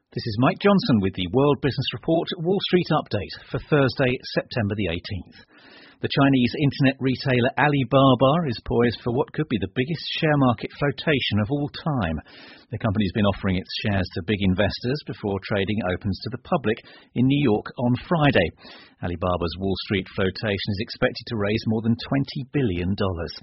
This is Mike Johnson with the World Business Report Wall Street Update for Thursday, September the 18th. The Chinese internet retailer Alibaba is poised for what could be the biggest share market flotation of all time. The company's been offering its shares to big investors before trading opens to the public in New York on Friday. Alibaba's Wall Street flotation is expected to raise more than $20 billion.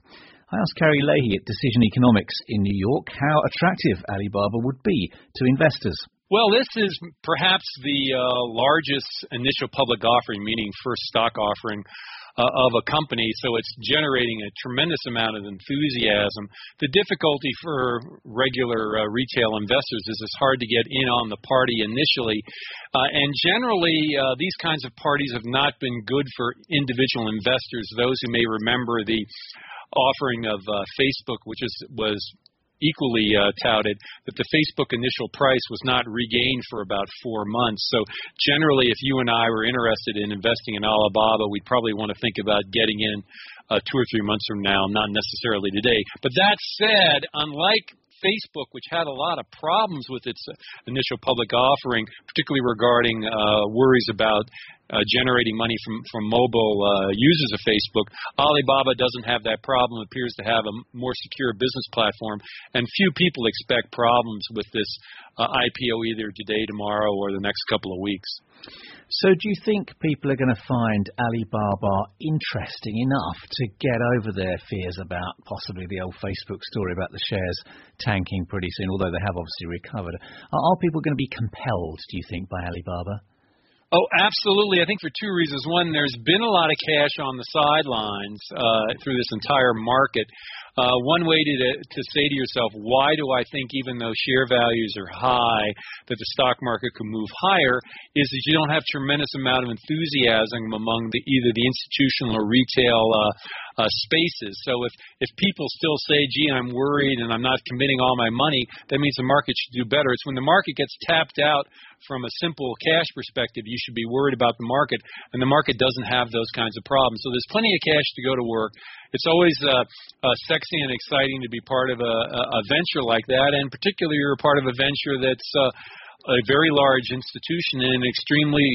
I asked Carrie Leahy at Decision Economics in New York how attractive Alibaba would be to investors. Well, this is perhaps the largest initial public offering, meaning first stock offering of a company, so it's generating a tremendous amount of enthusiasm. The difficulty for regular retail investors is it's hard to get in on the party initially, and generally these kinds of parties have not been good for individual investors. Those who may remember the offering of Facebook, which was equally touted, that the Facebook initial price was not regained for about 4 months. So generally, if you and I were interested in investing in Alibaba, we'd probably want to think about getting in 2 or 3 months from now, not necessarily today. But that said, unlike Facebook, which had a lot of problems with its initial public offering, particularly regarding worries about generating money from mobile users of Facebook, Alibaba doesn't have that problem, appears to have a more secure business platform, and few people expect problems with this IPO either today, tomorrow, or the next couple of weeks. So do you think people are going to find Alibaba interesting enough to get over their fears about possibly the old Facebook story about the shares tanking pretty soon, although they have obviously recovered? Are people going to be compelled, do you think, by Alibaba? Oh, absolutely. I think for two reasons. One, there's been a lot of cash on the sidelines through this entire market. One way to say to yourself, why do I think even though share values are high that the stock market could move higher, is that you don't have tremendous amount of enthusiasm among either the institutional or retail spaces. So if people still say, gee, I'm worried and I'm not committing all my money, that means the market should do better. It's when the market gets tapped out from a simple cash perspective, you should be worried about the market, and the market doesn't have those kinds of problems. So there's plenty of cash to go to work. It's always sexy and exciting to be part of a venture like that, and particularly you're a part of a venture that's a very large institution in an extremely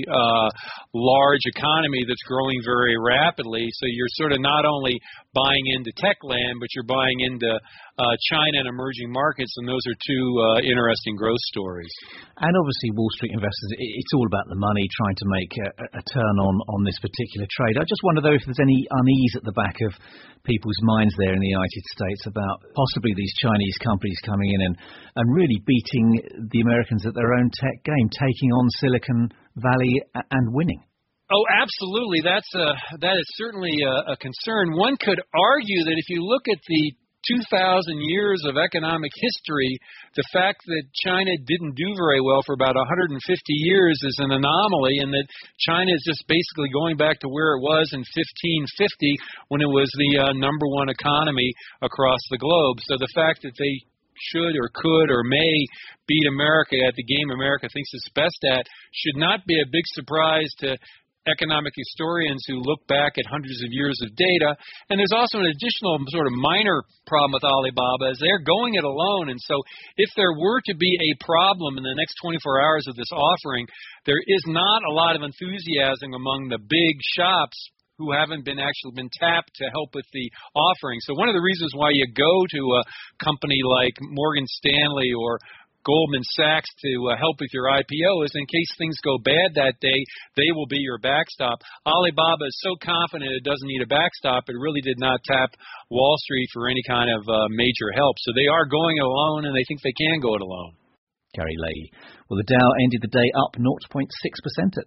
large economy that's growing very rapidly. So you're sort of not only buying into tech land, but you're buying into China and emerging markets, and those are two interesting growth stories. And obviously Wall Street investors, it's all about the money, trying to make a turn on this particular trade. I just wonder, though, if there's any unease at the back of people's minds there in the United States about possibly these Chinese companies coming in and really beating the Americans at their own tech game, taking on Silicon Valley and winning. Oh, absolutely. That is certainly a concern. One could argue that if you look at the 2,000 years of economic history, the fact that China didn't do very well for about 150 years is an anomaly, and that China is just basically going back to where it was in 1550 when it was the number one economy across the globe. So the fact that they should or could or may beat America at the game America thinks it's best at should not be a big surprise to economic historians who look back at hundreds of years of data. And there's also an additional sort of minor problem with Alibaba is they're going it alone. And so if there were to be a problem in the next 24 hours of this offering, there is not a lot of enthusiasm among the big shops who haven't been tapped to help with the offering. So one of the reasons why you go to a company like Morgan Stanley or Goldman Sachs to help with your IPO is in case things go bad that day, they will be your backstop. Alibaba is so confident it doesn't need a backstop, it really did not tap Wall Street for any kind of major help. So they are going it alone, and they think they can go it alone. Carrie Leahy. Well, the Dow ended the day up 0.6% at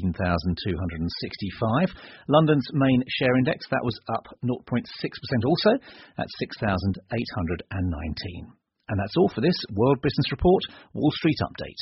17,265. London's main share index, that was up 0.6% also at 6,819. And that's all for this World Business Report Wall Street Update.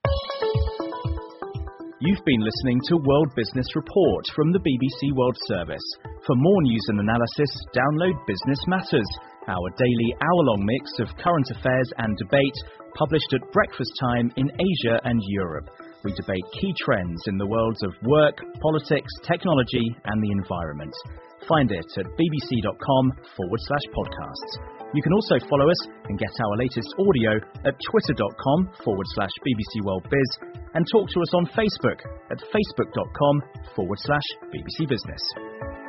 You've been listening to World Business Report from the BBC World Service. For more news and analysis, download Business Matters, our daily hour-long mix of current affairs and debate, published at breakfast time in Asia and Europe. We debate key trends in the worlds of work, politics, technology and the environment. Find it at bbc.com/podcasts. You can also follow us and get our latest audio at twitter.com/BBC World Biz and talk to us on Facebook at facebook.com/BBC Business.